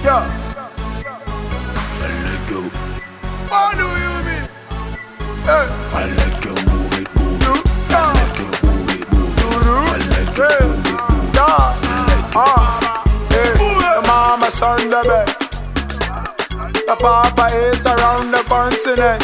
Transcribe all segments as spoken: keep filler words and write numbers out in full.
Yeah. I like you. What do you mean? Hey. I like you, move it, move it. I like you, move it, move it. I like you, move it, move it. I like you. Ah. Hey. The mama son the bed. The papa is around the continent.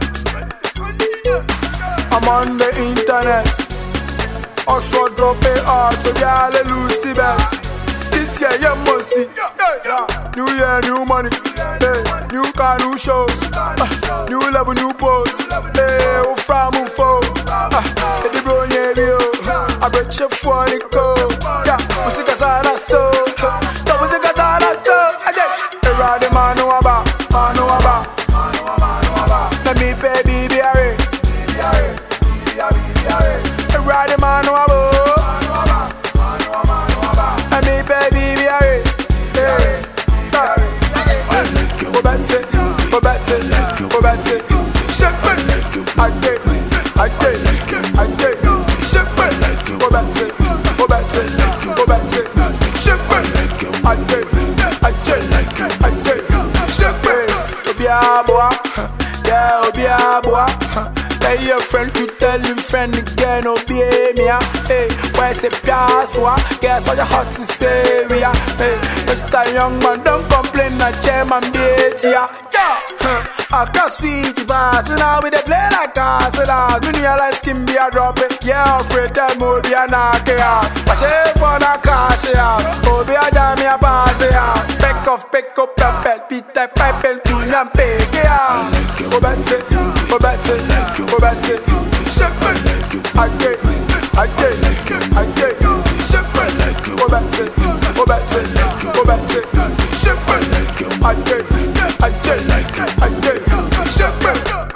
I'm on the internet. Oxford drop it hard, so y'all lose the best. This year you must see. New year, new money. Hey, new car, new shows. Uh, new level, new pose. Hey, oh, from who fall. Ah, the bro, yeah, yo. I bet you for the code. Yeah, music is all I saw. The music is all I do. I get the ride, man, know about. Man, know about. Let me pay, baby, hurry. The ride, man, know about. Let me pay, baby, hurry. Go back to, go back to, go back to. Shake it, I get, I get, I get. Shake it, go back to, go back to, go back to. Shake it, I get, I get, I get. Shake it, Obia boy, yeah Obia boy. Tell your friend to tell him friend again, obey me. Hey, why say piaswa? Guess all you hot to say we are. Hey, Mister Young Man, don't complain, I jam and beat ya. Yeah, I can't see the bars, now we they play like us. Now, when you realize skin be a drop it, yeah, afraid that more be a knock it out. But she for the cash out, oh be a jam me a pass it out. Pick up, pick up the pet, beat that pipe and tune and pick it out. Go back to, go back to, go back to. Shake it, I get, I get, I get. Shake it, go back to, go back to, go back to. Shake it, I get, I get, I get. Shake it.